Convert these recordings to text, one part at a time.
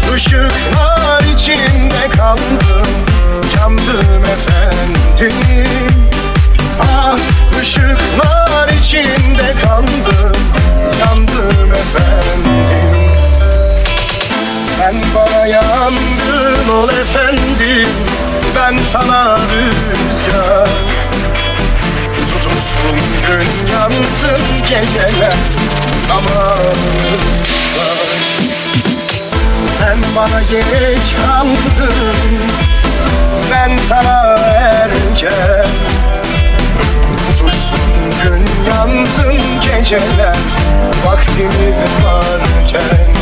ışıklar içinde kaldım, yandım efendim. Ah, ışıklar içinde kaldım, yandım efendim. Sen bana yandın ol efendim, ben sana rüzgar. Tutulsun gün, yansın geceler zamanımızda. Sen bana geç kaldın, ben sana erken. Tutulsun gün, yansın geceler vaktimiz varken.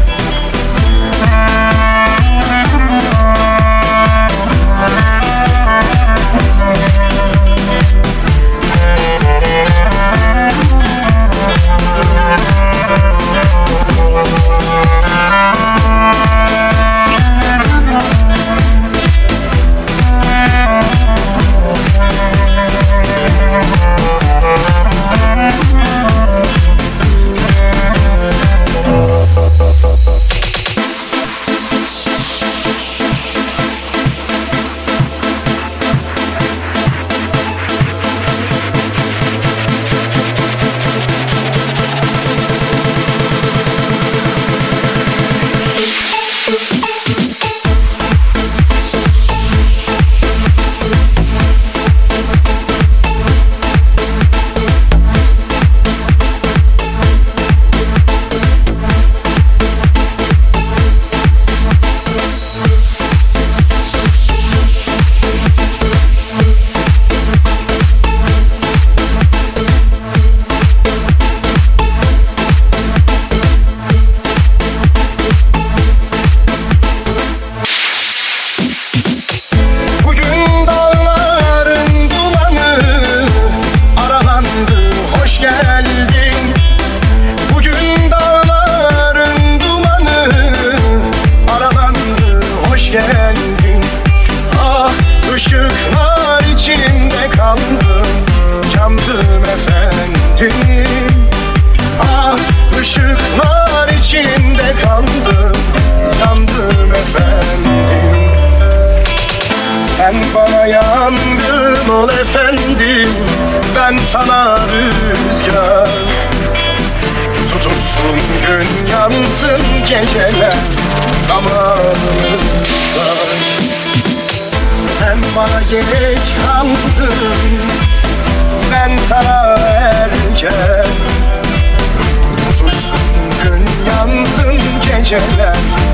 Işıklar içinde kaldım, yandım efendim. Ah, ışıklar içinde kaldım, yandım efendim. Sen bana yandın ol efendim, ben sana rüzgar. Tutulsun gün, yansın geceler zamanımızda. Sen bana geç kaldın, ben sana erken. Tutulsun gün, yansın geceler